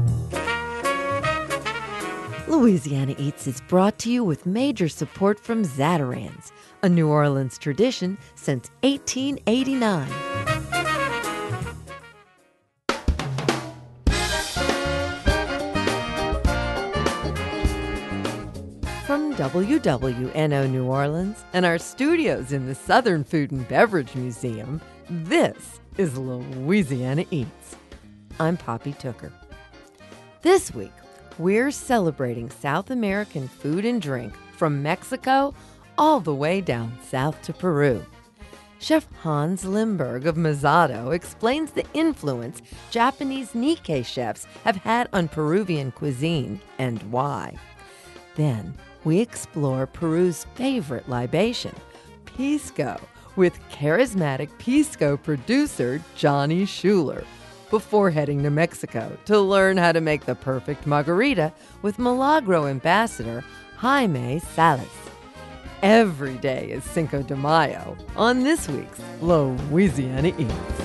Louisiana Eats is brought to you with major support from Zatarain's, a New Orleans tradition since 1889. From WWNO New Orleans and our studios in the Southern Food and Beverage Museum, this is Louisiana Eats. I'm Poppy Tooker. This week, we're celebrating South American food and drink from Mexico all the way down south to Peru. Chef Hans Limburg of Mazado explains the influence Japanese Nikkei chefs have had on Peruvian cuisine and why. Then we explore Peru's favorite libation, Pisco, with charismatic Pisco producer Johnny Schuler, before heading to Mexico to learn how to make the perfect margarita with Milagro ambassador Jaime Salas. Every day is Cinco de Mayo on this week's Louisiana Eats.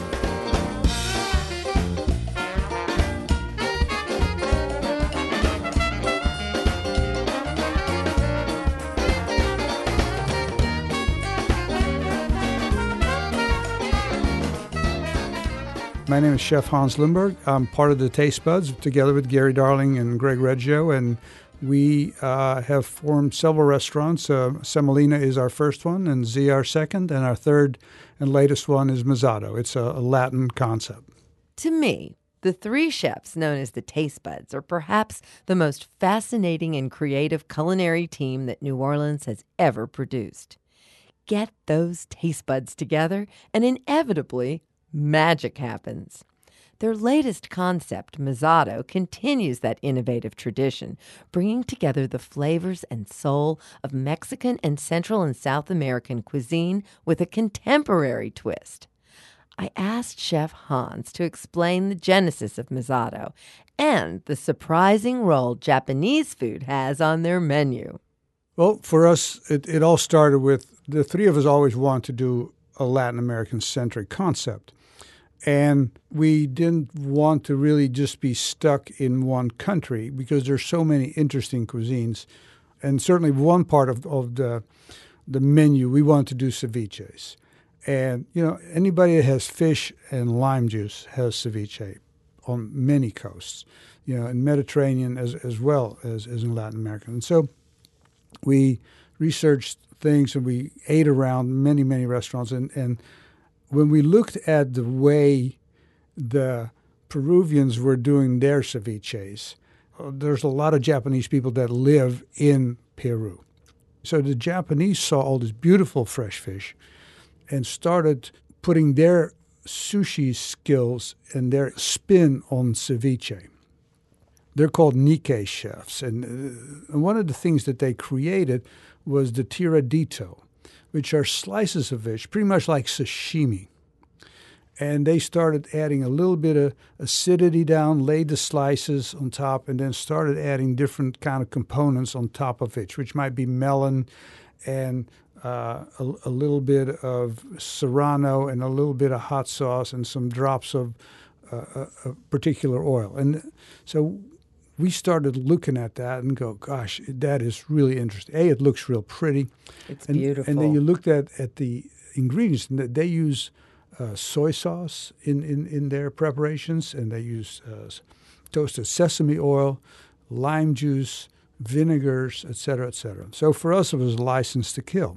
My name is Chef Hans Limburg. I'm part of the Taste Buds together with Gary Darling and Greg Reggio, and we have formed several restaurants. Semolina is our first one, and Z our second, and our third and latest one is Mazado. It's a Latin concept. To me, the three chefs known as the Taste Buds are perhaps the most fascinating and creative culinary team that New Orleans has ever produced. Get those taste buds together, and inevitably, magic happens. Their latest concept, Mazado, continues that innovative tradition, bringing together the flavors and soul of Mexican and Central and South American cuisine with a contemporary twist. I asked Chef Hans to explain the genesis of Mazado and the surprising role Japanese food has on their menu. Well, for us, it all started with the three of us always wanted to do a Latin American-centric concept. And we didn't want to really just be stuck in one country because there's so many interesting cuisines. And certainly one part of the menu, we want to do ceviches. And, anybody that has fish and lime juice has ceviche on many coasts, in Mediterranean as well as in Latin America. And so we researched things and we ate around many, many restaurants. And when we looked at the way the Peruvians were doing their ceviches, there's a lot of Japanese people that live in Peru. So the Japanese saw all this beautiful fresh fish and started putting their sushi skills and their spin on ceviche. They're called Nikkei chefs. And one of the things that they created was the tiradito, which are slices of fish, pretty much like sashimi. And they started adding a little bit of acidity down, laid the slices on top, and then started adding different kind of components on top of it, which might be melon and a little bit of serrano and a little bit of hot sauce and some drops of a particular oil. And so we started looking at that and go, gosh, that is really interesting. It looks real pretty. It's beautiful. And then you looked at the ingredients, and they use soy sauce in their preparations, and they use toasted sesame oil, lime juice, vinegars, et cetera, et cetera. So for us, it was a license to kill.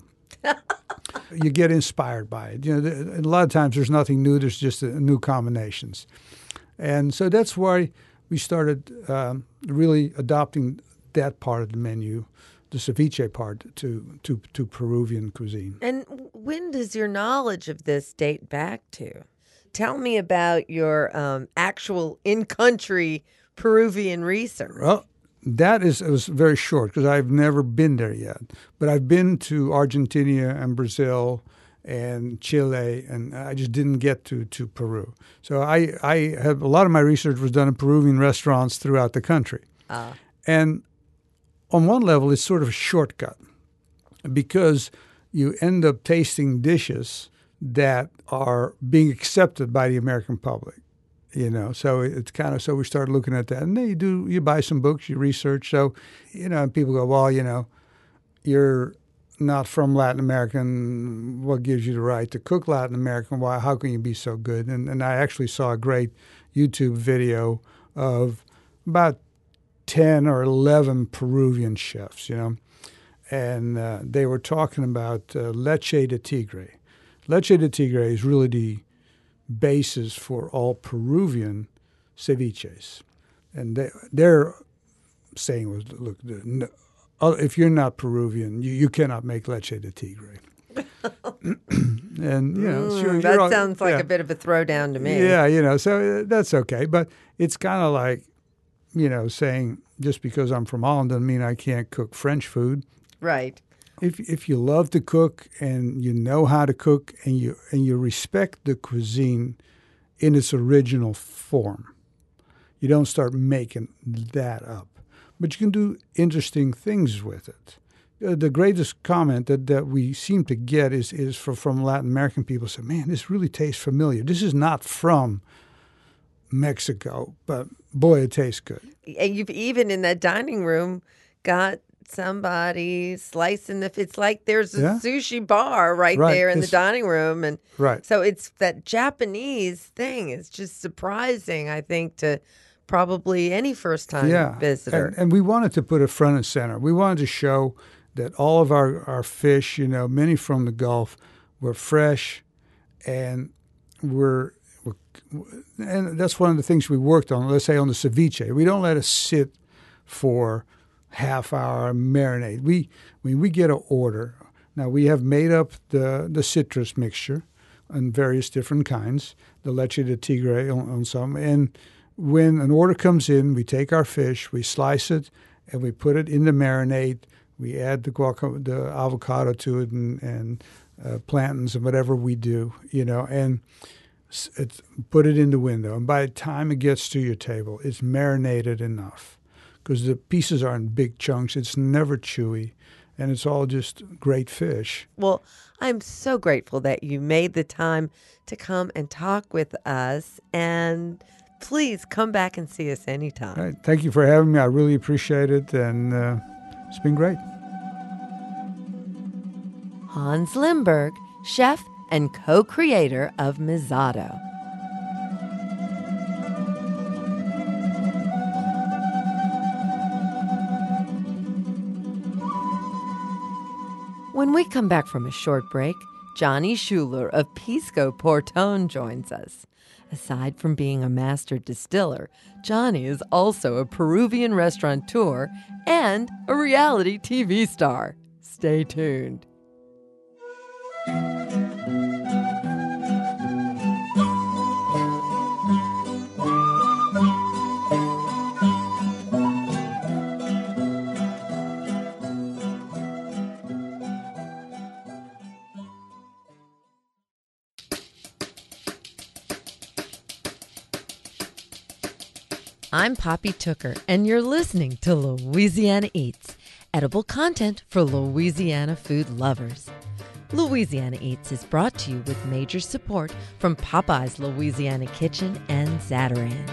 You get inspired by it. A lot of times there's nothing new. There's just new combinations. And so that's why we started really adopting that part of the menu, the ceviche part, to Peruvian cuisine. And when does your knowledge of this date back to? Tell me about your actual in-country Peruvian research. Well, it was very short because I've never been there yet. But I've been to Argentina and Brazil and Chile, and I just didn't get to Peru. So I have a lot of my research was done in Peruvian restaurants throughout the country. And on one level, it's sort of a shortcut because you end up tasting dishes that are being accepted by the American public. So it's kind of, so we started looking at that. And then you buy some books, you research. So, and people go, well, you're not from Latin America, and what gives you the right to cook Latin American? Why? How can you be so good? And I actually saw a great YouTube video of about 10 or 11 Peruvian chefs, and they were talking about leche de tigre. Leche de tigre is really the basis for all Peruvian ceviches. And their saying was, look, if you're not Peruvian, you cannot make leche de tigre. And, sure. That sounds like a bit of a throwdown to me. Yeah, so that's okay. But it's kind of like, saying just because I'm from Holland doesn't mean I can't cook French food. Right. If you love to cook and you know how to cook and you respect the cuisine in its original form, you don't start making that up. But you can do interesting things with it. The greatest comment that we seem to get is from Latin American people say, man, this really tastes familiar. This is not from Mexico, but boy, it tastes good. And you've even in that dining room got somebody slicing it's like there's a sushi bar right there in the dining room. And so it's that Japanese thing is just surprising, I think, to probably any first-time visitor. And we wanted to put it front and center. We wanted to show that all of our fish, many from the Gulf, were fresh, and and that's one of the things we worked on. Let's say on the ceviche, we don't let it sit for half hour marinade. We get an order. Now we have made up the citrus mixture in various different kinds, the leche de tigre on some, and when an order comes in, we take our fish, we slice it, and we put it in the marinade. We add the avocado to it and plantains and whatever we do, and put it in the window. And by the time it gets to your table, it's marinated enough because the pieces are in big chunks. It's never chewy, and it's all just great fish. Well, I'm so grateful that you made the time to come and talk with us, and please come back and see us anytime. Right. Thank you for having me. I really appreciate it, and it's been great. Hans Limburg, chef and co-creator of Mezzato. When we come back from a short break, Johnny Schuler of Pisco Porton joins us. Aside from being a master distiller, Johnny is also a Peruvian restaurateur and a reality TV star. Stay tuned. I'm Poppy Tooker, and you're listening to Louisiana Eats, edible content for Louisiana food lovers. Louisiana Eats is brought to you with major support from Popeye's Louisiana Kitchen and Zatarain's.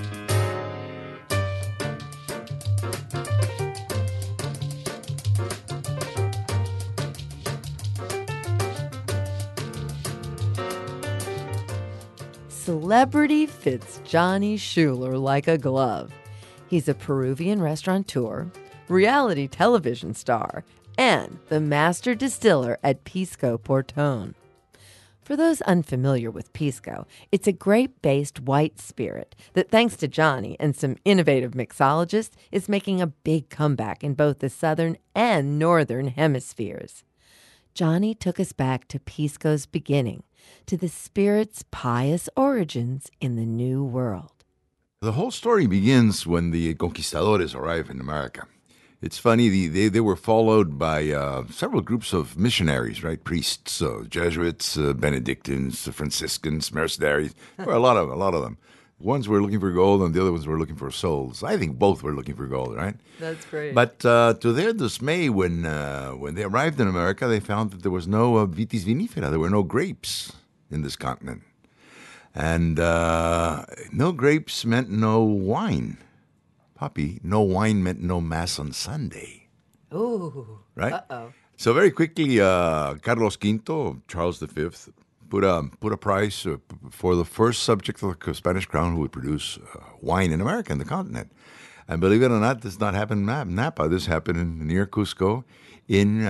Celebrity fits Johnny Schuler like a glove. He's a Peruvian restaurateur, reality television star, and the master distiller at Pisco Porton. For those unfamiliar with Pisco, it's a grape-based white spirit that, thanks to Johnny and some innovative mixologists, is making a big comeback in both the southern and northern hemispheres. Johnny took us back to Pisco's beginning, to the spirit's pious origins in the New World. The whole story begins when the conquistadores arrive in America. It's funny, they were followed by several groups of missionaries, right? Priests, Jesuits, Benedictines, Franciscans, mercenaries. There were a lot of them. Ones were looking for gold and the other ones were looking for souls. I think both were looking for gold, right? That's great. But to their dismay, when they arrived in America, they found that there was no vitis vinifera. There were no grapes in this continent. And no grapes meant no wine. Poppy, no wine meant no Mass on Sunday. Ooh. Right? Uh-oh. So very quickly, Carlos V, Charles V, put a price for the first subject of the Spanish crown who would produce wine in America, in the continent. And believe it or not, this did not happen in Napa. This happened near Cusco in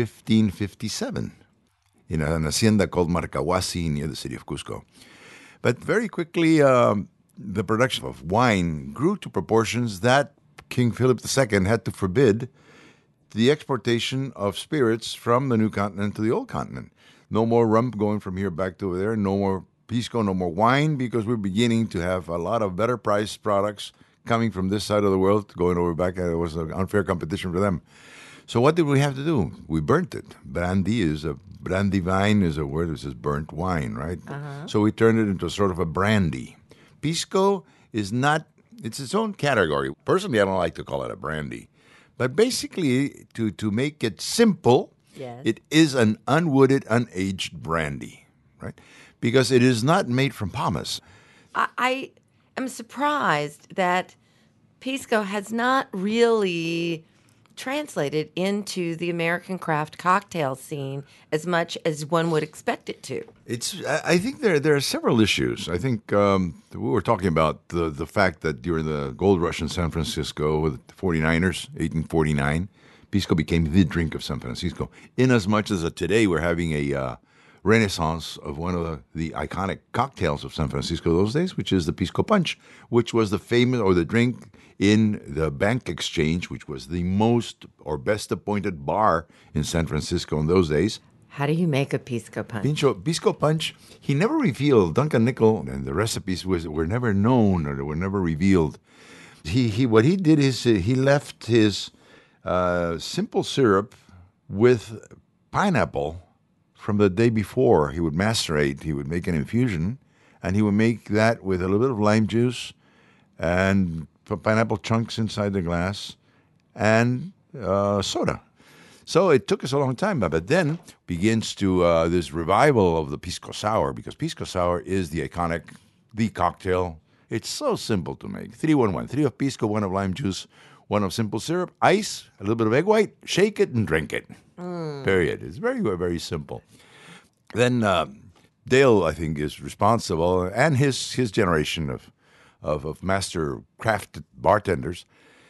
1557 in an hacienda called Marcahuasi near the city of Cusco. But very quickly, the production of wine grew to proportions that King Philip II had to forbid the exportation of spirits from the new continent to the old continent. No more rum going from here back to over there. No more pisco, no more wine, because we're beginning to have a lot of better priced products coming from this side of the world, going over back. It was an unfair competition for them. So what did we have to do? We burnt it. Brandy vine is a word that says burnt wine, right? Uh-huh. So we turned it into sort of a brandy. Pisco is not, it's its own category. Personally, I don't like to call it a brandy. But basically, to make it simple, yes, it is an unwooded, unaged brandy, right? Because it is not made from pomace. I am surprised that Pisco has not really translated into the American craft cocktail scene as much as one would expect it to. I think there are several issues. I think we were talking about the fact that during the gold rush in San Francisco with the 49ers, 1849, Pisco became the drink of San Francisco. In as much as today we're having a renaissance of one of the iconic cocktails of San Francisco those days, which is the Pisco Punch, which was the famous, or the drink in the Bank Exchange, which was the most or best appointed bar in San Francisco in those days. How do you make a Pisco Punch? Pisco Punch, he never revealed. Duncan Nickel and the recipes were never known, or they were never revealed. What he did is he left his simple syrup with pineapple from the day before. He would macerate, he would make an infusion, and he would make that with a little bit of lime juice and pineapple chunks inside the glass and soda. So it took us a long time, but then begins to this revival of the Pisco Sour, because Pisco Sour is the cocktail. It's so simple to make. 3-1-1. 3 of Pisco, 1 of lime juice, 1 of simple syrup, ice, a little bit of egg white, shake it and drink it. Period. It's very, very simple. Then Dale, I think, is responsible, and his generation of master craft bartenders,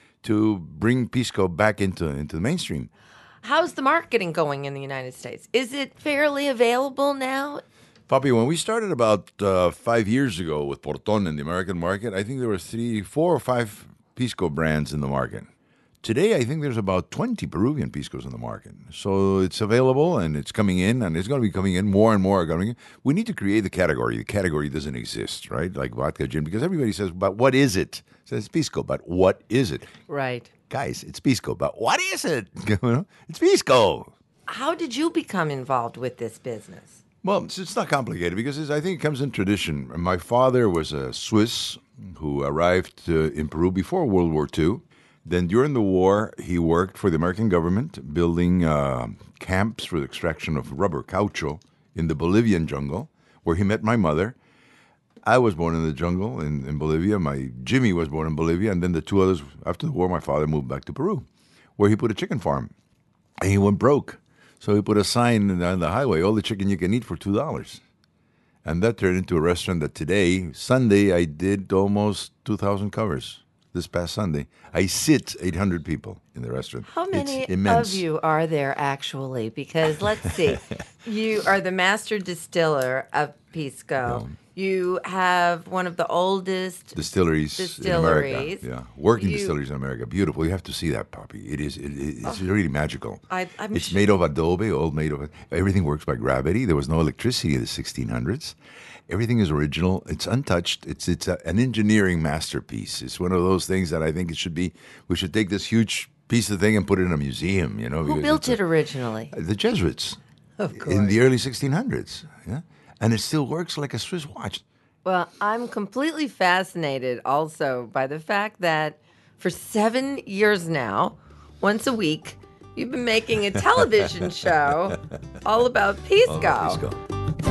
to bring Pisco back into the mainstream. How's the marketing going in the United States? Is it fairly available now? Papi, when we started about 5 years ago with Porton in the American market, I think there were 4 or 5 Pisco brands in the market. Today, I think there's about 20 Peruvian Piscos in the market. So it's available, and it's coming in, and it's going to be coming in. More and more are coming in. We need to create the category. The category doesn't exist, right? Like vodka, gin, because everybody says, but what is it? It says Pisco, but what is it? Right. Guys, it's Pisco, but what is it? It's Pisco. How did you become involved with this business? Well, it's not complicated, because I think it comes in tradition. My father was a Swiss who arrived in Peru before World War II. Then during the war, he worked for the American government, building camps for the extraction of rubber, caucho, in the Bolivian jungle, where he met my mother. I was born in the jungle in Bolivia. My Jimmy was born in Bolivia. And then the 2 others, after the war, my father moved back to Peru, where he put a chicken farm. And he went broke. So he put a sign on the highway, all the chicken you can eat for $2. And that turned into a restaurant that today, Sunday, I did almost 2,000 covers. This past Sunday, I sit 800 people in the restaurant. How many of you are there actually? Because let's see, you are the master distiller of Pisco. You have one of the oldest distilleries in America. Yeah, working distilleries in America. Beautiful. You have to see that, Poppy. It's really magical. It's made of adobe, everything works by gravity. There was no electricity in the 1600s. Everything is original. It's untouched. It's an engineering masterpiece. It's one of those things that I think it should be. We should take this huge piece of thing and put it in a museum. Who built it originally? The Jesuits. Of course. In the early 1600s. Yeah, and it still works like a Swiss watch. Well, I'm completely fascinated also by the fact that for 7 years now, once a week, you've been making a television show all about Pisco. Pisco.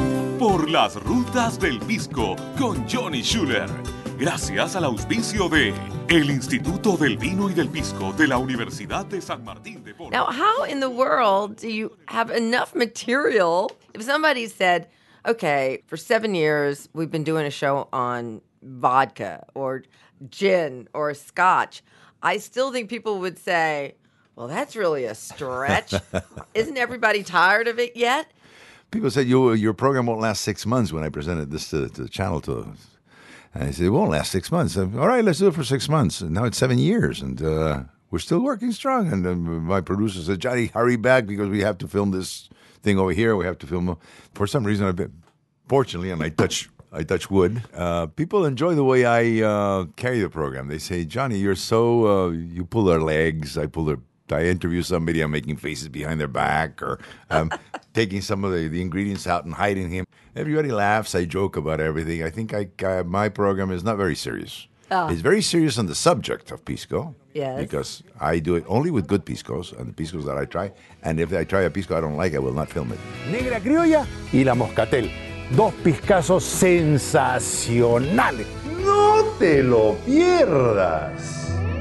por las rutas del pisco con Johnny Schuller. Gracias al auspicio de el Instituto del Vino y del Pisco de la Universidad de San Martín de Porres. Now, how in the world do you have enough material? If somebody said, okay, for 7 years, we've been doing a show on vodka or gin or scotch, I still think people would say, well, that's really a stretch. Isn't everybody tired of it yet? People said your program won't last 6 months when I presented this to the channel to us. And I said, it won't last 6 months. All right, let's do it for 6 months. And now it's 7 years, and we're still working strong. And my producer said, Johnny, hurry back because we have to film this thing over here. We have to film. For some reason, fortunately, and I touch wood. People enjoy the way I carry the program. They say, Johnny, you're so, you pull their legs. I interview somebody, I'm making faces behind their back, or I'm taking some of the ingredients out and hiding him. Everybody laughs. I joke about everything. I think my program is not very serious. Oh. It's very serious on the subject of pisco. Yes. Because I do it only with good piscos, and the piscos that I try. And if I try a pisco I don't like, I will not film it. Negra Criolla y la Moscatel. Dos piscazos sensacionales. No te lo pierdas.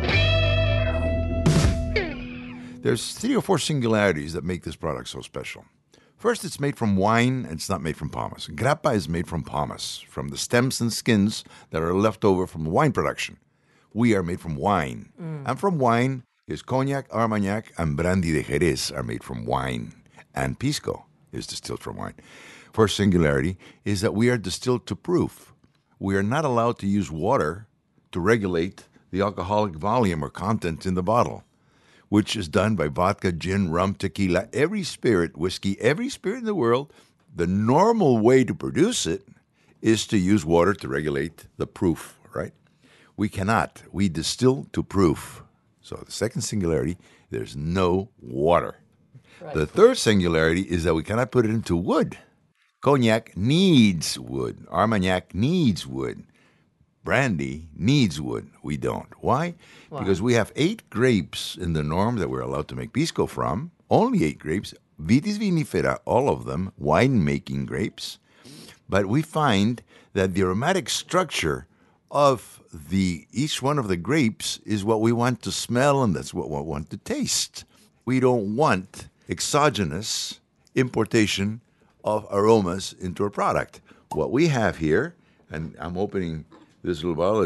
There's 3 or 4 singularities that make this product so special. First, it's made from wine, and it's not made from pomace. Grappa is made from pomace, from the stems and skins that are left over from the wine production. We are made from wine. And from wine is cognac, armagnac, and brandy de Jerez are made from wine. And pisco is distilled from wine. First singularity is that we are distilled to proof. We are not allowed to use water to regulate the alcoholic volume or content in the bottle, which is done by vodka, gin, rum, tequila, every spirit, whiskey, every spirit in the world. The normal way to produce it is to use water to regulate the proof, right? We cannot. We distill to proof. So the second singularity, there's no water. Right. The third singularity is that we cannot put it into wood. Cognac needs wood. Armagnac needs wood. Brandy needs wood. We don't. Why? Wow. Because we have 8 grapes in the norm that we're allowed to make pisco from. Only 8 grapes. Vitis vinifera, all of them, wine-making grapes. But we find that the aromatic structure of each one of the grapes is what we want to smell, and that's what we want to taste. We don't want exogenous importation of aromas into a product. What we have here, and I'm opening this little bottle,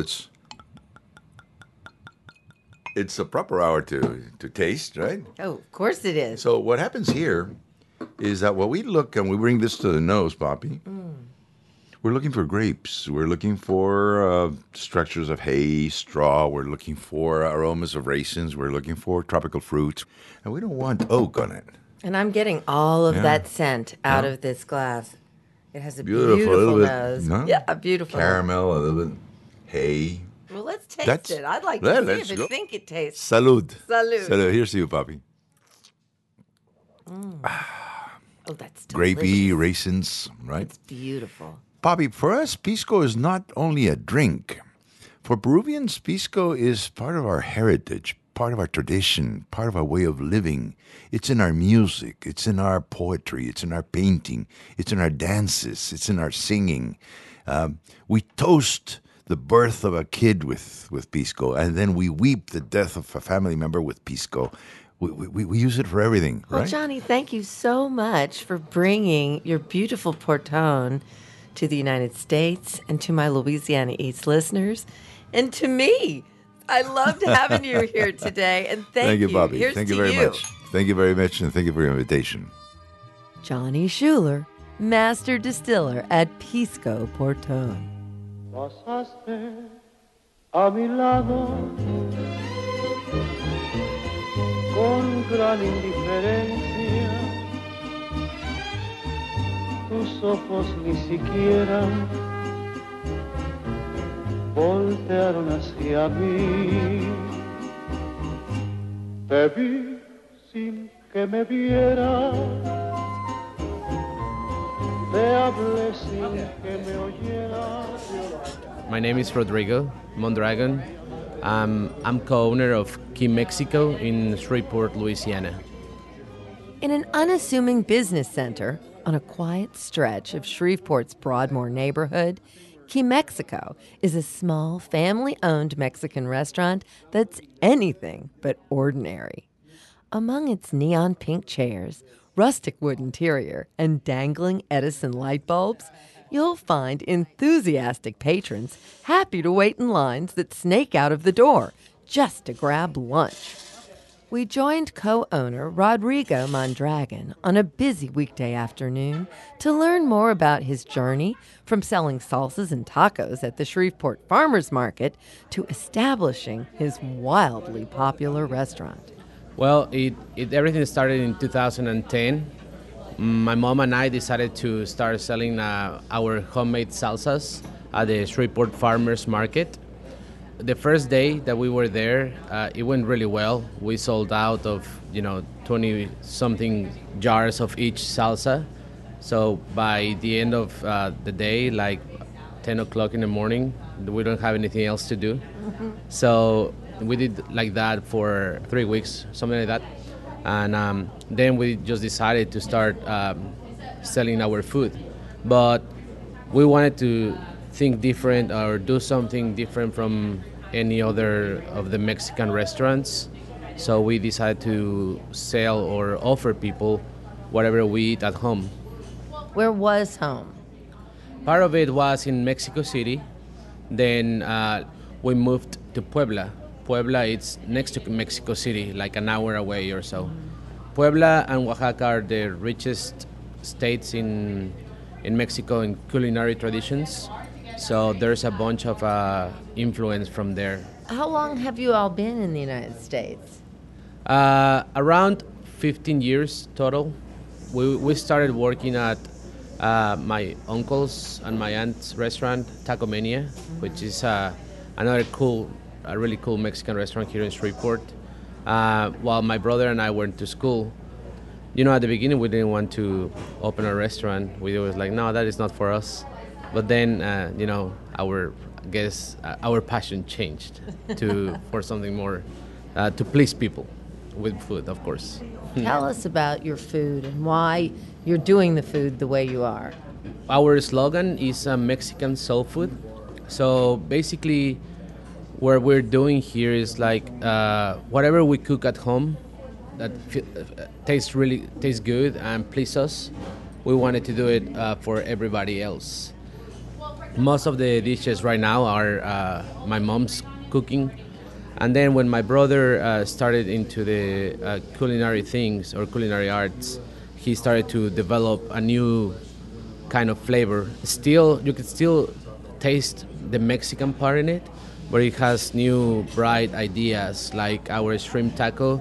it's a proper hour to taste, right? Oh, of course it is. So what happens here is that when we look, and we bring this to the nose, Poppy, we're looking for grapes. We're looking for structures of hay, straw. We're looking for aromas of raisins. We're looking for tropical fruits. And we don't want oak on it. And I'm getting all of that scent out of this glass. It has a beautiful nose. No? Yeah, a beautiful caramel, a little bit hay. Well, let's taste it. I'd like to see if I think it tastes. Salud. Salud. Salud. Here's to you, Poppy. Oh, that's delicious. Grapey, raisins, right? It's beautiful. Poppy, for us, pisco is not only a drink. For Peruvians, pisco is part of our heritage, part of our tradition, part of our way of living. It's in our music. It's in our poetry. It's in our painting. It's in our dances. It's in our singing. We toast the birth of a kid with pisco, and then we weep the death of a family member with pisco. We use it for everything, right? Well, Johnny, thank you so much for bringing your beautiful Portón to the United States and to my Louisiana Eats listeners and to me. I loved having you here today, and thank you. Bobby. Here's thank you to very much. Thank you very much, and thank you for your invitation. Johnny Schuller, Master Distiller at Pisco Portón. Pasaste a mi lado con gran indiferencia, tus ojos ni siquiera voltearon hacia mí. Te vi sin que me vieras, te hablé sin que me oyeras. My name is Rodrigo Mondragon. I'm co-owner of Key Mexico in Shreveport, Louisiana. In an unassuming business center on a quiet stretch of Shreveport's Broadmoor neighborhood, Key Mexico is a small, family-owned Mexican restaurant that's anything but ordinary. Among its neon pink chairs, rustic wood interior, and dangling Edison light bulbs, you'll find enthusiastic patrons happy to wait in lines that snake out of the door just to grab lunch. We joined co-owner Rodrigo Mondragon on a busy weekday afternoon to learn more about his journey from selling salsas and tacos at the Shreveport Farmers Market to establishing his wildly popular restaurant. Well, everything started in 2010. My mom and I decided to start selling our homemade salsas at the Shreveport Farmers Market. The first day that we were there, it went really well. We sold out of 20-something jars of each salsa. So by the end of the day, like 10 o'clock in the morning, we don't have anything else to do. Mm-hmm. So we did like that for 3 weeks, something like that. And then we just decided to start selling our food. But we wanted to think different or do something different from any other of the Mexican restaurants. So we decided to sell or offer people whatever we eat at home. Where was home? Part of it was in Mexico City. Then we moved to Puebla. Puebla, it's next to Mexico City, like an hour away or so. Puebla and Oaxaca are the richest states in Mexico in culinary traditions. So there's a bunch of influence from there. How long have you all been in the United States? Around 15 years total. We started working at my uncle's and my aunt's restaurant, Taco Mania, which is another really cool Mexican restaurant here in Shreveport. While my brother and I went to school, at the beginning we didn't want to open a restaurant. We was like, no, that is not for us. But then, our passion changed for something more to please people with food, of course. Tell us about your food and why you're doing the food the way you are. Our slogan is Mexican soul food. So basically, what we're doing here is like whatever we cook at home that tastes good and please us, we wanted to do it for everybody else. Most of the dishes right now are my mom's cooking. And then when my brother started into the culinary things or culinary arts, he started to develop a new kind of flavor. You can still taste the Mexican part in it, but it has new bright ideas, like our shrimp taco.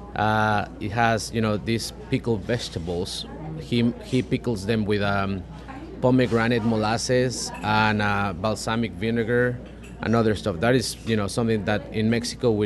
It has, these pickled vegetables. He pickles them with pomegranate molasses and balsamic vinegar and other stuff. That is, something that in Mexico we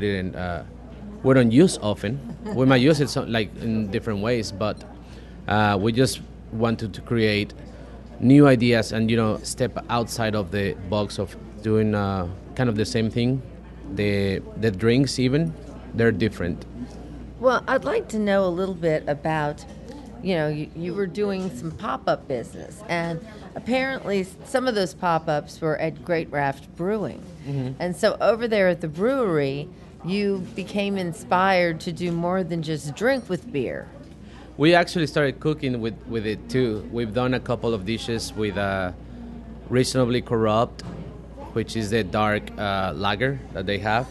don't use often. We might use it in different ways, but we just wanted to create new ideas and step outside of the box of doing kind of the same thing. The drinks even, they're different. Well, I'd like to know a little bit about, you were doing some pop-up business, and apparently some of those pop-ups were at Great Raft Brewing. Mm-hmm. And so over there at the brewery, you became inspired to do more than just drink with beer. We actually started cooking with it too. We've done a couple of dishes with Reasonably Corrupt, which is the dark lager that they have.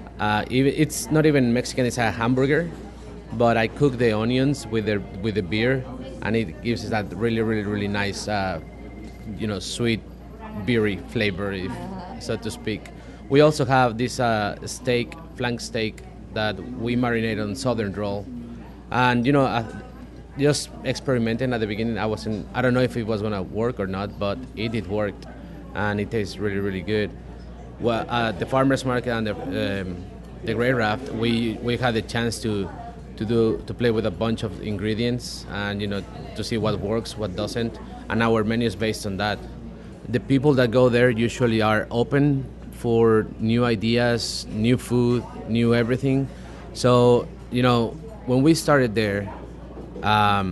It's not even Mexican, it's a hamburger, but I cook the onions with the beer, and it gives us that really, really, really nice, sweet, beery flavor, so to speak. We also have this flank steak that we marinate on Southern roll. And, just experimenting at the beginning, I don't know if it was going to work or not, but it did work, and it tastes really, really good. Well, at the farmers market and the Great Raft, we had the chance to play with a bunch of ingredients and to see what works, what doesn't, and our menu is based on that. The people that go there usually are open for new ideas, new food, new everything. So when we started there,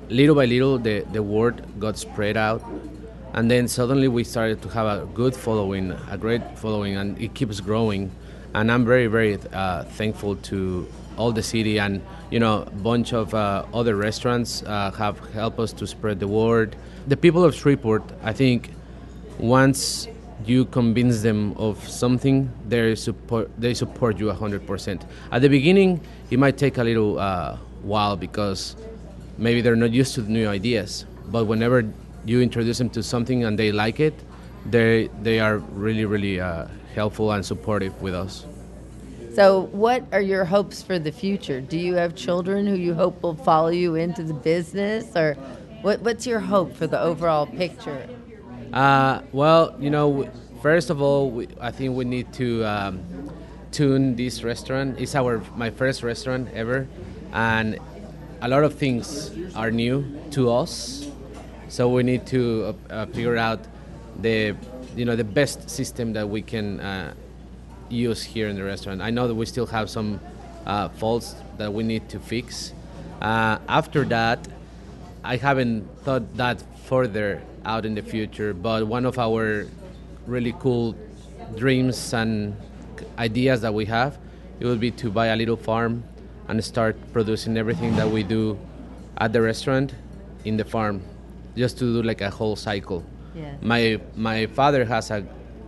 little by little, the word got spread out. And then suddenly we started to have a good following, a great following, and it keeps growing. And I'm very, very thankful to all the city, and a bunch of other restaurants have helped us to spread the word. The people of Shreveport, I think, once you convince them of something, they support you 100%. At the beginning, it might take a little while because maybe they're not used to the new ideas. But whenever you introduce them to something and they like it, they are really, really helpful and supportive with us. So what are your hopes for the future? Do you have children who you hope will follow you into the business? Or what's your hope for the overall picture? Well, first of all, I think we need to tune this restaurant. It's my first restaurant ever, and a lot of things are new to us. So we need to figure out the best system that we can use here in the restaurant. I know that we still have some faults that we need to fix. After that, I haven't thought that further out in the future, but one of our really cool dreams and ideas that we have, it would be to buy a little farm and start producing everything that we do at the restaurant in the farm, just to do like a whole cycle. Yeah. My father has a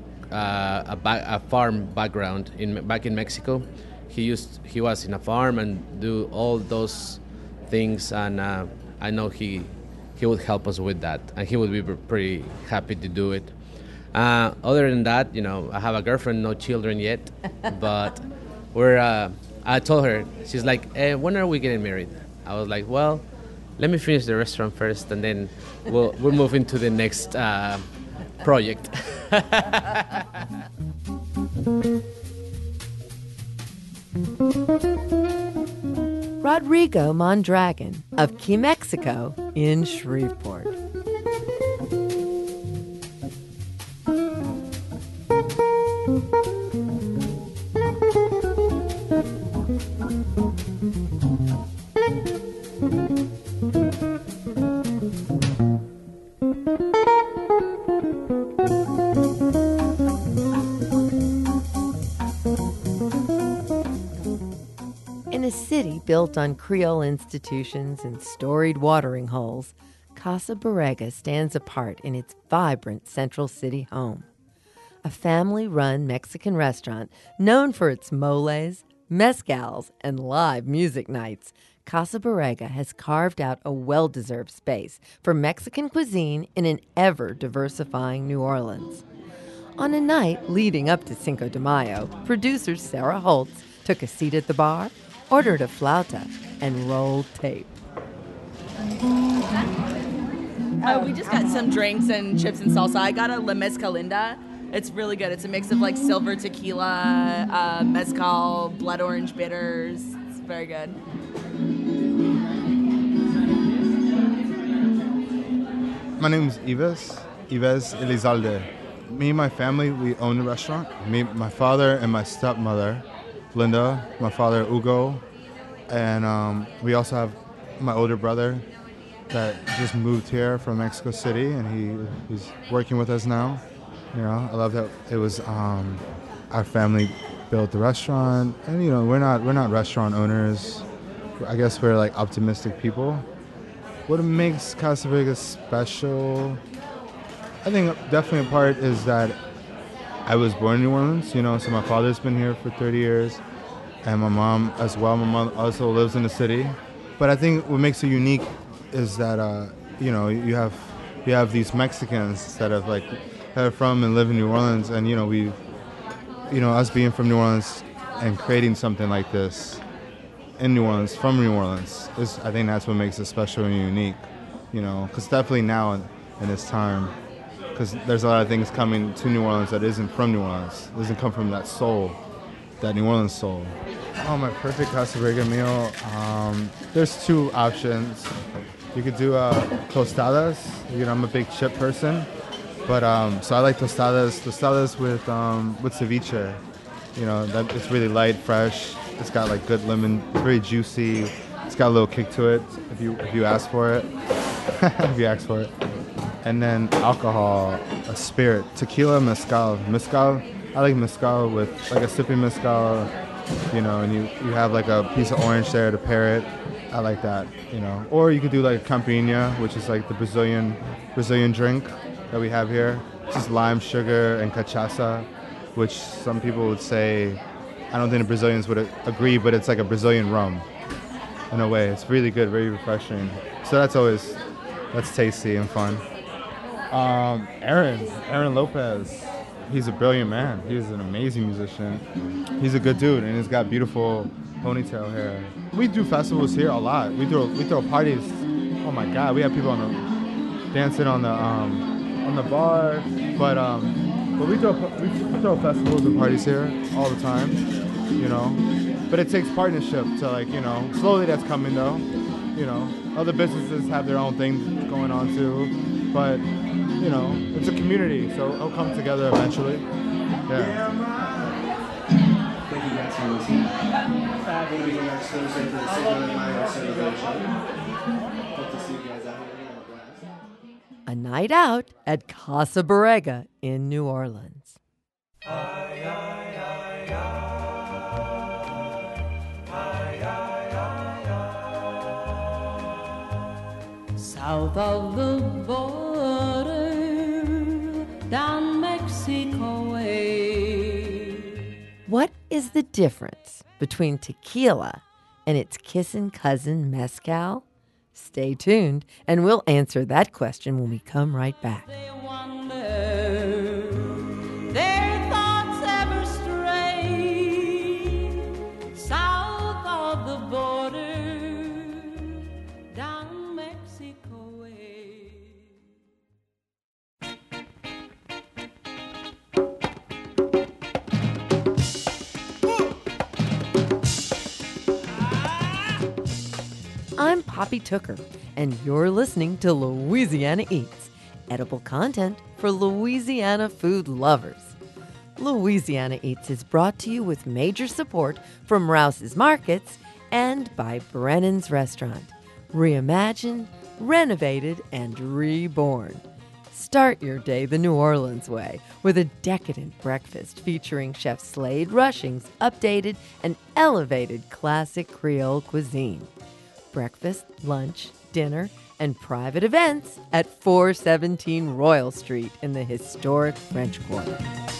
farm background back in Mexico. He was in a farm and do all those things, and I know he would help us with that, and he would be pretty happy to do it. Other than that, I have a girlfriend, no children yet, but I told her, she's like, when are we getting married? I was like, well, let me finish the restaurant first, and then we'll move into the next project. Rodrigo Mondragon of Key Mexico in Shreveport. In a city built on Creole institutions and storied watering holes, Casa Borrega stands apart in its vibrant Central City home. A family-run Mexican restaurant known for its moles, mezcals, and live music nights, Casa Borrega has carved out a well-deserved space for Mexican cuisine in an ever-diversifying New Orleans. On a night leading up to Cinco de Mayo, producer Sarah Holtz took a seat at the bar, ordered a flauta, and rolled tape. We just got some drinks and chips and salsa. I got a La Mezcalinda. It's really good. It's a mix of like silver tequila, mezcal, blood orange bitters. It's very good. My name is Yves Elizalde. Me and my family, we own the restaurant. Me, my father, and my stepmother, Linda, my father, Hugo, and we also have my older brother that just moved here from Mexico City, and he's working with us now. I love that it was our family built the restaurant, and we're not restaurant owners. I guess we're like optimistic people. What makes Casa Borrega special? I think definitely a part is that I was born in New Orleans, so my father's been here for 30 years, and my mom as well. My mom also lives in the city. But I think what makes it unique is that, you have these Mexicans that are from and live in New Orleans, and, us being from New Orleans and creating something like this in New Orleans, from New Orleans, I think that's what makes it special and unique, because definitely now in this time, because there's a lot of things coming to New Orleans that isn't from New Orleans. It doesn't come from that soul, that New Orleans soul. Oh, my perfect Casa Borrega meal. There's two options. You could do tostadas. I'm a big chip person, but so I like tostadas with ceviche. That it's really light, fresh. It's got like good lemon, it's very juicy. It's got a little kick to it. if you ask for it. If you ask for it. And then alcohol, a spirit, tequila, mezcal. Mezcal, I like mezcal with like a sippy mezcal, you know, and you have like a piece of orange there to pair it. I like that, you know. Or you could do like caipirinha, which is like the Brazilian drink that we have here. It's just lime, sugar, and cachaça, which some people would say, I don't think the Brazilians would agree, but it's like a Brazilian rum in a way. It's really good, very refreshing. So that's tasty and fun. Aaron Lopez, he's a brilliant man. He's an amazing musician. He's a good dude, and he's got beautiful ponytail hair. We do festivals here a lot. We throw parties. Oh my God, we have people dancing on the bar. But we throw festivals and parties here all the time, you know. But it takes partnership to, like, you know, slowly that's coming though. You know, other businesses have their own things going on too, but you know, it's a community, so it'll come together eventually. Yeah. Thank you guys for listening. We'll be here next Thursday for the Sigma Minor celebration. Hope to see you guys out here. Have a blast. A night out at Casa Borrega in New Orleans. South of the border, down Mexico way. What is the difference between tequila and its kissin' cousin mezcal? Stay tuned, and we'll answer that question when we come right back. They wonder, their thoughts ever stray, south of the border, down Mexico way. I'm Poppy Tooker, and you're listening to Louisiana Eats, edible content for Louisiana food lovers. Louisiana Eats is brought to you with major support from Rouse's Markets and by Brennan's Restaurant. Reimagined, renovated, and reborn. Start your day the New Orleans way with a decadent breakfast featuring Chef Slade Rushing's updated and elevated classic Creole cuisine. Breakfast, lunch, dinner, and private events at 417 Royal Street in the historic French Quarter.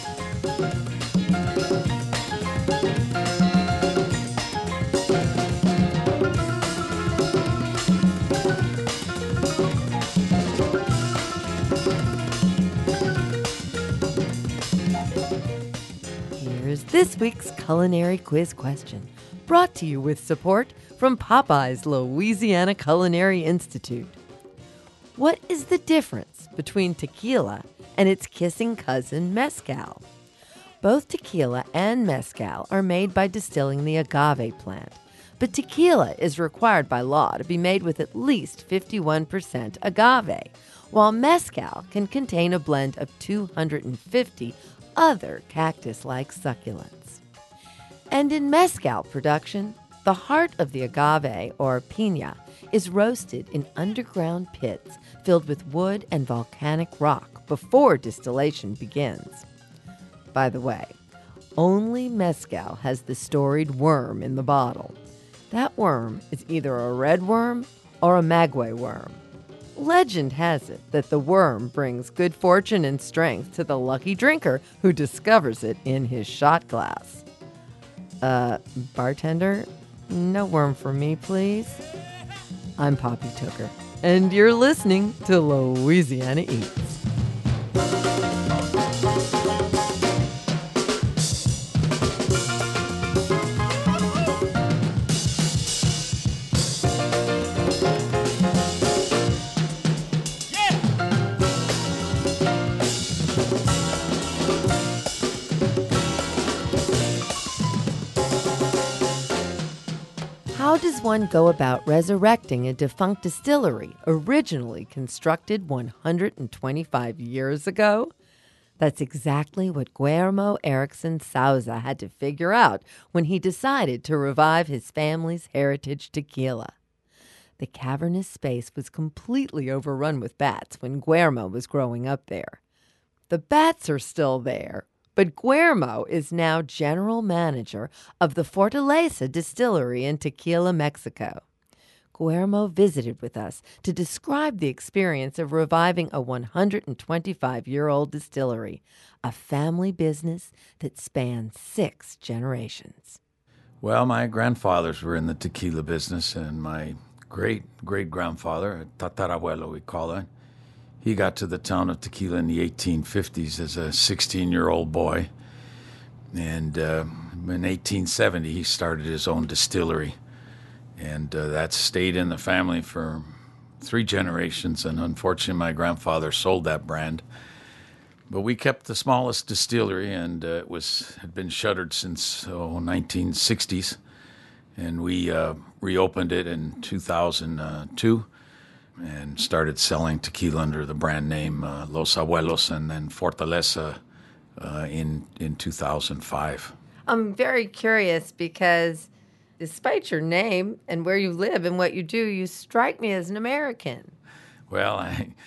Here's this week's culinary quiz question, brought to you with support from Popeye's Louisiana Culinary Institute. What is the difference between tequila and its kissing cousin mezcal? Both tequila and mezcal are made by distilling the agave plant, but tequila is required by law to be made with at least 51% agave, while mezcal can contain a blend of 250 other cactus-like succulents. And in mezcal production, the heart of the agave, or piña, is roasted in underground pits filled with wood and volcanic rock before distillation begins. By the way, only mezcal has the storied worm in the bottle. That worm is either a red worm or a maguey worm. Legend has it that the worm brings good fortune and strength to the lucky drinker who discovers it in his shot glass. Bartender, no worm for me, please. I'm Poppy Tooker, and you're listening to Louisiana Eats. How does one go about resurrecting a defunct distillery originally constructed 125 years ago? That's exactly what Guillermo Erickson Souza had to figure out when he decided to revive his family's heritage tequila. The cavernous space was completely overrun with bats when Guillermo was growing up there. The bats are still there, but Guillermo is now general manager of the Fortaleza Distillery in Tequila, Mexico. Guillermo visited with us to describe the experience of reviving a 125-year-old distillery, a family business that spans 6 generations. Well, my grandfathers were in the tequila business, and my great-great-grandfather, tatarabuelo we call it, he got to the town of Tequila in the 1850s as a 16-year-old boy. And in 1870, he started his own distillery. And that stayed in the family for 3 generations. And unfortunately, my grandfather sold that brand. But we kept the smallest distillery, and it had been shuttered since 1960s. And we reopened it in 2002 and started selling tequila under the brand name Los Abuelos, and then Fortaleza in 2005. I'm very curious because despite your name and where you live and what you do, you strike me as an American. Well,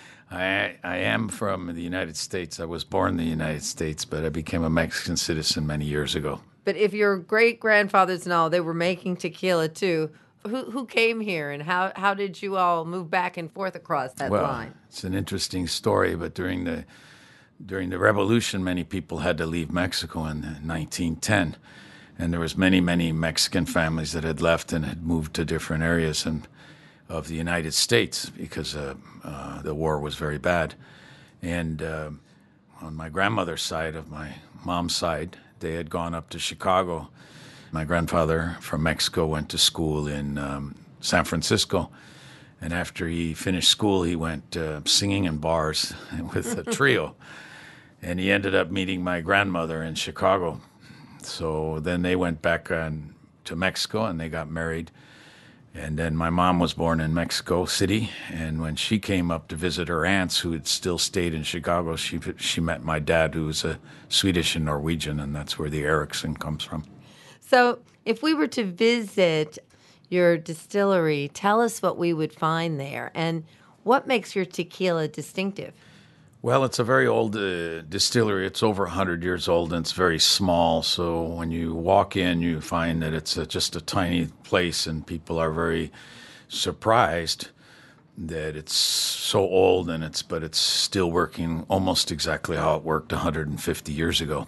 I am from the United States. I was born in the United States, but I became a Mexican citizen many years ago. But if your great-grandfathers and all, they were making tequila too, who came here and how did you all move back and forth across that line? It's an interesting story, but during the Revolution, many people had to leave Mexico in 1910. And there was many Mexican families that had left and had moved to different areas of the United States because the war was very bad. And on my grandmother's side, of my mom's side, they had gone up to Chicago. My grandfather from Mexico went to school in San Francisco. And after he finished school, he went singing in bars with a trio. And he ended up meeting my grandmother in Chicago. So then they went back to Mexico and they got married. And then my mom was born in Mexico City. And when she came up to visit her aunts who had still stayed in Chicago, she met my dad, who was a Swedish and Norwegian, and that's where the Erickson comes from. So if we were to visit your distillery, tell us what we would find there and what makes your tequila distinctive. Well, it's a very old distillery. It's over 100 years old, and it's very small. So when you walk in, you find that it's just a tiny place, and people are very surprised that it's so old, but it's still working almost exactly how it worked 150 years ago.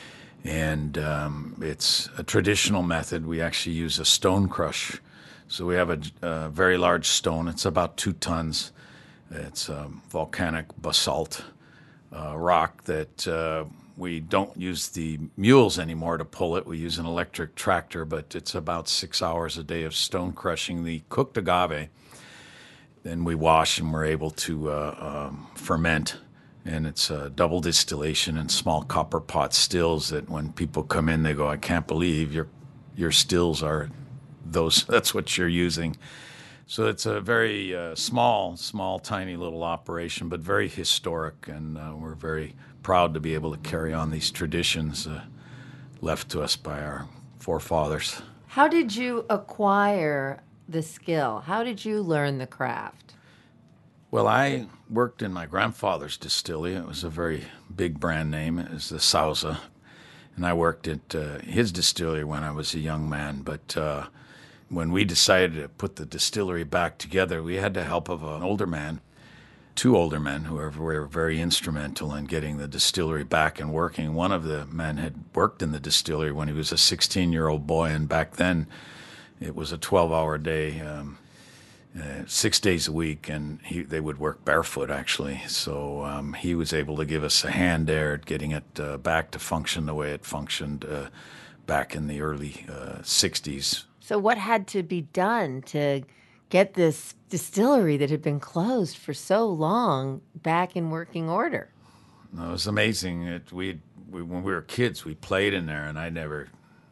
And it's a traditional method. We actually use a stone crush. So we have a very large stone. It's about 2 tons. It's volcanic basalt rock that we don't use the mules anymore to pull it. We use an electric tractor, but it's about 6 hours a day of stone crushing the cooked agave. Then we wash and we're able to ferment. And it's a double distillation in small copper pot stills that when people come in, they go, I can't believe your stills are those. That's what you're using. So it's a very small, tiny little operation, but very historic. And we're very proud to be able to carry on these traditions left to us by our forefathers. How did you acquire the skill? How did you learn the craft? Well, I worked in my grandfather's distillery. It was a very big brand name. It was the Sauza. And I worked at his distillery when I was a young man. But when we decided to put the distillery back together, we had the help of an older man, 2 older men who were very instrumental in getting the distillery back and working. One of the men had worked in the distillery when he was a 16-year-old boy, and back then it was a 12-hour day, 6 days a week, and they would work barefoot, actually. So he was able to give us a hand there at getting it back to function the way it functioned back in the early 60s. So what had to be done to get this distillery that had been closed for so long back in working order? It was amazing. When we were kids, we played in there, and I never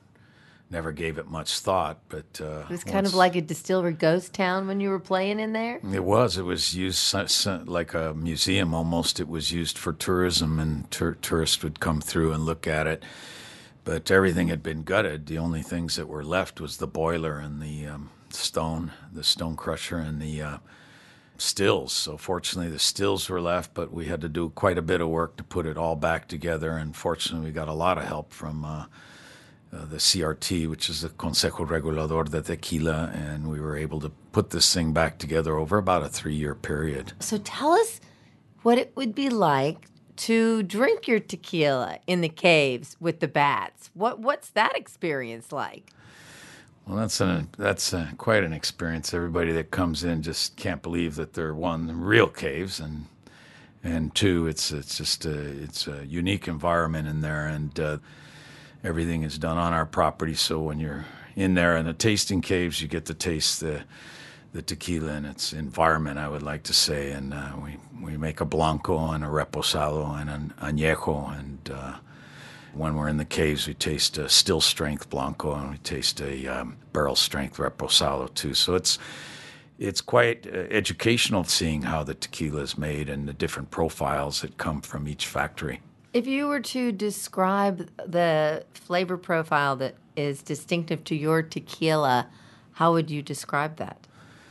gave it much thought. But it was kind of like a distillery ghost town when you were playing in there? It was. It was used like a museum almost. It was used for tourism, and tourists would come through and look at it. But everything had been gutted. The only things that were left was the boiler and the stone crusher, and the stills. So fortunately, the stills were left, but we had to do quite a bit of work to put it all back together. And fortunately, we got a lot of help from the CRT, which is the Consejo Regulador de Tequila, and we were able to put this thing back together over about a 3-year period. So tell us what it would be like to drink your tequila in the caves with the bats. What's that experience like? Well, that's quite an experience. Everybody that comes in just can't believe that they're, one, real caves, and two, it's a unique environment in there, and everything is done on our property. So when you're in there in the tasting caves, you get to taste the tequila in its environment, I would like to say. And we make a blanco and a reposado and an añejo, and when we're in the caves, we taste a still strength blanco, and we taste a barrel strength reposado too. So it's quite educational seeing how the tequila is made and the different profiles that come from each factory. If you were to describe the flavor profile that is distinctive to your tequila, how would you describe that?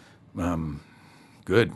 Good.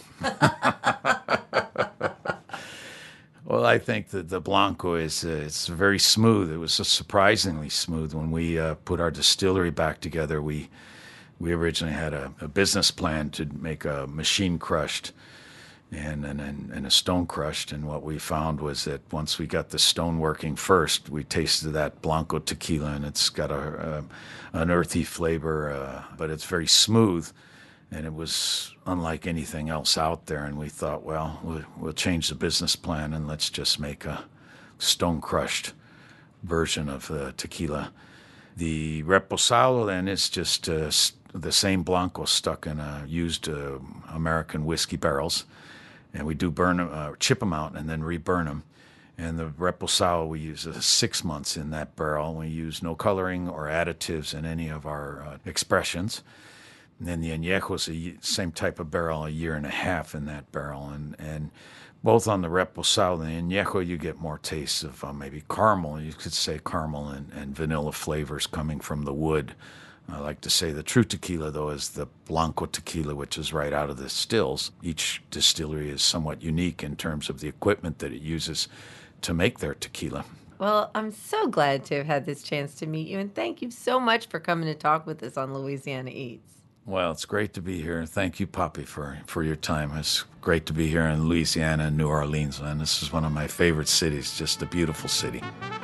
Well, I think that the Blanco it's very smooth. It was surprisingly smooth. When we put our distillery back together, we originally had a business plan to make a machine crushed and a stone crushed. And what we found was that once we got the stone working first, we tasted that Blanco tequila, and it's got an earthy flavor, but it's very smooth. And it was unlike anything else out there. And we thought, well, we'll change the business plan and let's just make a stone-crushed version of tequila. The reposado then is just the same Blanco stuck in used American whiskey barrels. And we do burn them, chip them out, and then reburn them. And the reposado, we use 6 months in that barrel. We use no coloring or additives in any of our expressions. And then the añejo is the same type of barrel, 1.5 years in that barrel. And both on the reposado and the añejo, you get more tastes of maybe caramel. You could say caramel and vanilla flavors coming from the wood. I like to say the true tequila, though, is the Blanco tequila, which is right out of the stills. Each distillery is somewhat unique in terms of the equipment that it uses to make their tequila. Well, I'm so glad to have had this chance to meet you, and thank you so much for coming to talk with us on Louisiana Eats. Well, it's great to be here. Thank you, Poppy, for your time. It's great to be here in Louisiana and New Orleans, and this is one of my favorite cities, just a beautiful city.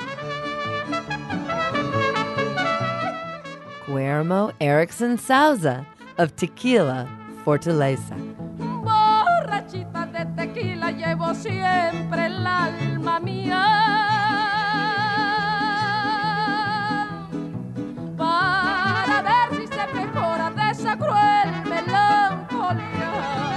Guillermo Erickson Souza of Tequila Fortaleza. Borrachita de tequila llevo siempre el alma mía. Para ver si se mejora de esa cruel melancolía.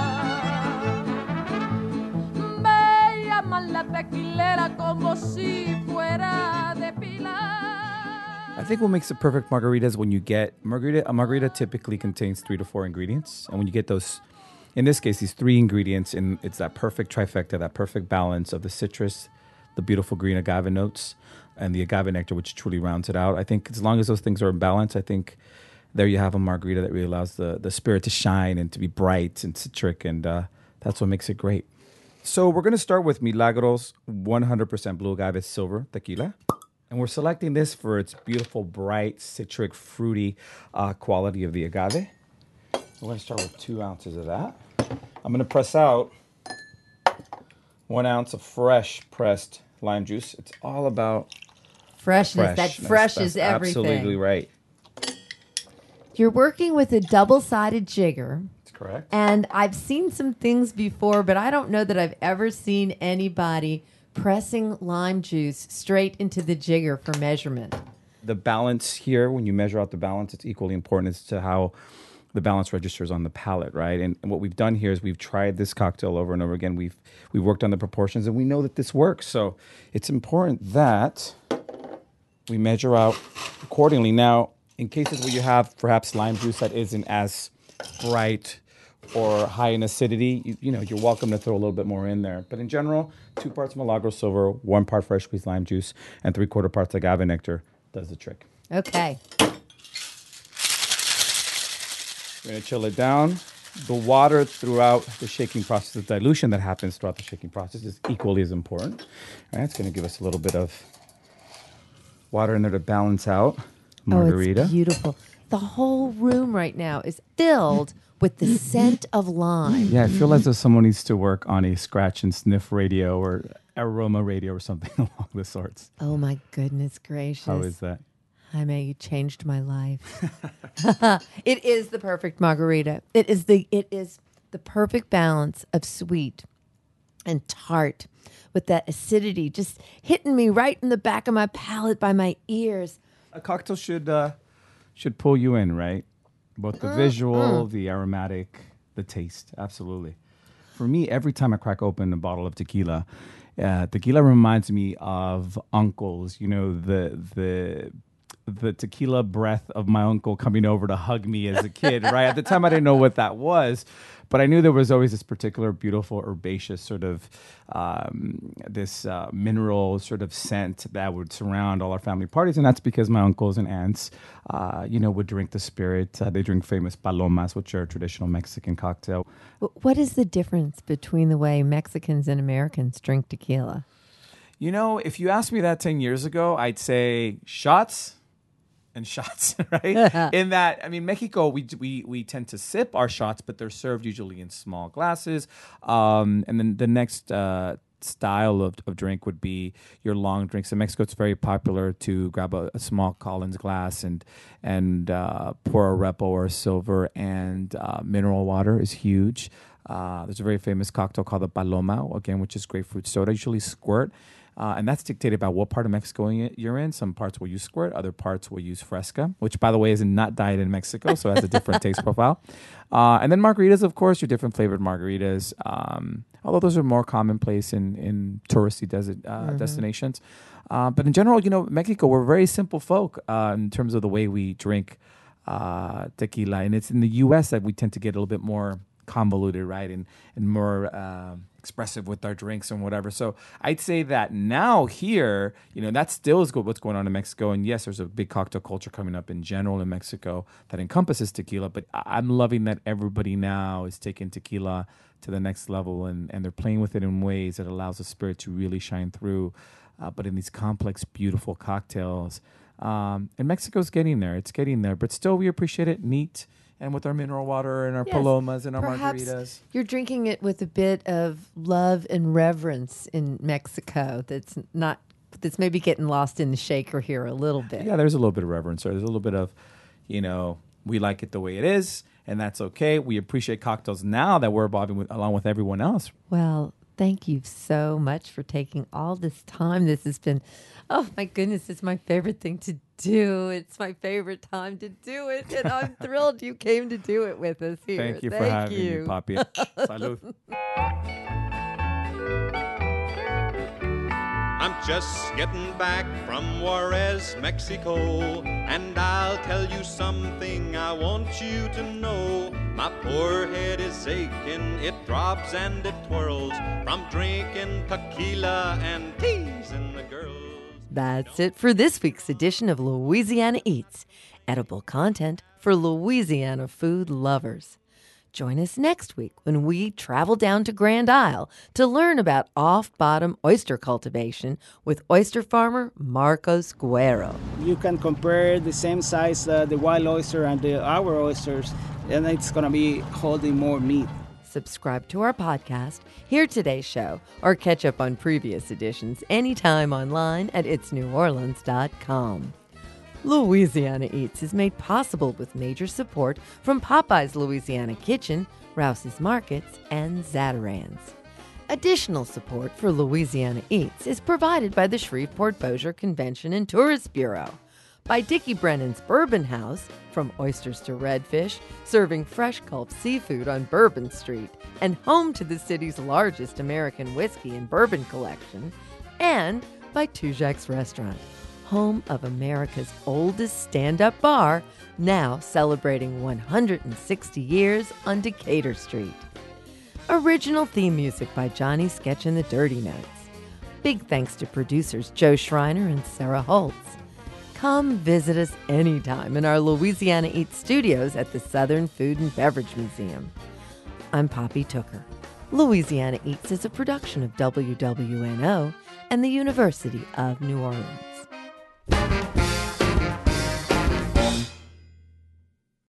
Me llaman la tequilera como si fuera de pila. I think what makes the perfect margarita is when you get a margarita typically contains 3 to 4 ingredients. And when you get those, in this case, these 3 ingredients, and it's that perfect trifecta, that perfect balance of the citrus, the beautiful green agave notes, and the agave nectar, which truly rounds it out. I think as long as those things are in balance, I think there you have a margarita that really allows the spirit to shine and to be bright and citric, and that's what makes it great. So we're going to start with Milagros 100% Blue Agave Silver Tequila. And we're selecting this for its beautiful, bright, citric, fruity quality of the agave. We're going to start with 2 ounces of that. I'm going to press out 1 ounce of fresh pressed lime juice. It's all about Freshness. That fresh is everything. Absolutely right. You're working with a double-sided jigger. That's correct. And I've seen some things before, but I don't know that I've ever seen anybody pressing lime juice straight into the jigger for measurement. The balance here, when you measure out the balance, it's equally important as to how the balance registers on the palate, right? And what we've done here is we've tried this cocktail over and over again. We've worked on the proportions, and we know that this works. So it's important that we measure out accordingly. Now, in cases where you have perhaps lime juice that isn't as bright or high in acidity, you're welcome to throw a little bit more in there. But in general, 2 parts Milagros Silver, 1 part fresh squeezed lime juice, and 3/4 parts agave nectar does the trick. Okay. We're going to chill it down. The water throughout the shaking process, the dilution that happens throughout the shaking process is equally as important. All right, it's going to give us a little bit of water in there to balance out margarita. Oh, it's beautiful. The whole room right now is filled with the scent of lime. Yeah, I feel as though someone needs to work on a scratch and sniff radio or aroma radio or something along the sorts. Oh, my goodness gracious. How is that? Jaime, you changed my life. It is the perfect margarita. It is the perfect balance of sweet and tart with that acidity just hitting me right in the back of my palate by my ears. A cocktail should pull you in, right? Both the visual, the aromatic, the taste. Absolutely. For me, every time I crack open a bottle of tequila, tequila reminds me of uncles. You know, the tequila breath of my uncle coming over to hug me as a kid, right? At the time, I didn't know what that was, but I knew there was always this particular beautiful herbaceous sort of this mineral sort of scent that would surround all our family parties, and that's because my uncles and aunts, would drink the spirit. They drink famous palomas, which are a traditional Mexican cocktail. What is the difference between the way Mexicans and Americans drink tequila? You know, if you asked me that 10 years ago, I'd say shots and shots, right? In that, I mean, Mexico, we tend to sip our shots, but they're served usually in small glasses. And then the next style of drink would be your long drinks. In Mexico, it's very popular to grab a small Collins glass and pour a Repo or a Silver, and mineral water is huge. There's a very famous cocktail called the Paloma, again, which is grapefruit soda, usually squirt. And that's dictated by what part of Mexico you're in. Some parts will use squirt, other parts will use fresca, which, by the way, is not diet in Mexico, so it has a different taste profile. And then margaritas, of course, your different flavored margaritas, although those are more commonplace in touristy destinations. But in general, you know, Mexico, we're very simple folk in terms of the way we drink tequila. And it's in the U.S. that we tend to get a little bit more convoluted, right, and more expressive with our drinks and whatever. So I'd say that now here, you know, that still is what's going on in Mexico. And yes, there's a big cocktail culture coming up in general in Mexico that encompasses tequila. But I'm loving that everybody now is taking tequila to the next level, and they're playing with it in ways that allows the spirit to really shine through. But in these complex, beautiful cocktails. And Mexico's getting there. It's getting there. But still, we appreciate it neat. And with our mineral water and our palomas and our margaritas. You're drinking it with a bit of love and reverence in Mexico that's maybe getting lost in the shaker here a little bit. Yeah, there's a little bit of reverence. There's a little bit of, you know, we like it the way it is, and that's okay. We appreciate cocktails now that we're evolving along with everyone else. Well, thank you so much for taking all this time. This has been, oh my goodness, it's my favorite thing to do. It's my favorite time to do it, and I'm thrilled you came to do it with us here. Thank you for having me, Papi. Salud. I'm just getting back from Juarez, Mexico, and I'll tell you something I want you to know. My poor head is aching, it throbs and it twirls from drinking tequila and teasing the girls. That's it for this week's edition of Louisiana Eats, edible content for Louisiana food lovers. Join us next week when we travel down to Grand Isle to learn about off-bottom oyster cultivation with oyster farmer Marcos Guerrero. You can compare the same size, the wild oyster and our oysters, and it's going to be holding more meat. Subscribe to our podcast, hear today's show, or catch up on previous editions anytime online at itsneworleans.com. Louisiana Eats is made possible with major support from Popeye's Louisiana Kitchen, Rouse's Markets, and Zatarain's. Additional support for Louisiana Eats is provided by the Shreveport-Bossier Convention and Tourist Bureau, by Dickie Brennan's Bourbon House, from oysters to redfish, serving fresh Gulf seafood on Bourbon Street, and home to the city's largest American whiskey and bourbon collection, and by Tujague's Restaurant, home of America's oldest stand-up bar, now celebrating 160 years on Decatur Street. Original theme music by Johnny Sketch and the Dirty Notes. Big thanks to producers Joe Schreiner and Sarah Holtz. Come visit us anytime in our Louisiana Eats studios at the Southern Food and Beverage Museum. I'm Poppy Tooker. Louisiana Eats is a production of WWNO and the University of New Orleans.